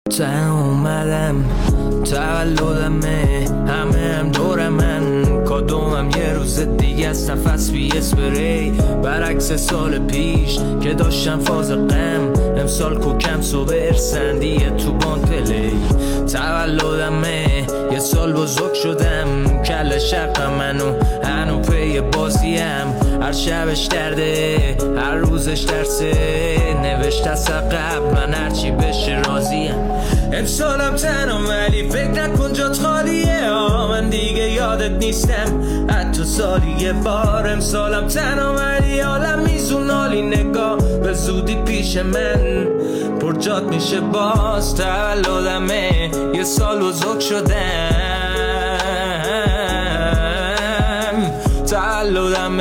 اومدم تولدمه، همه هم دور من، کادومم یه روز دیگه است، نفس بی اسپری، برعکس سال پیش که داشتم فاز غم، امسال کوکم صبح ارسندیه تو باند پلی. تولدمه یه سال بزرگ شدم، کل شق منو هنو پی بازیم، هر شبش درده هر روزش درسه، نوشت از عقب من هرچی بشه راضیم. امسالم تنم ولی فکر نکن جات خالیه، من دیگه یادت نیستم حتی سالی یه بار. امسالم تنم ولی حالم میزون عالی، نگاه به زودی پیش من پر جات میشه باز. تولدمه یه سال بزرگ شدم، تولدمه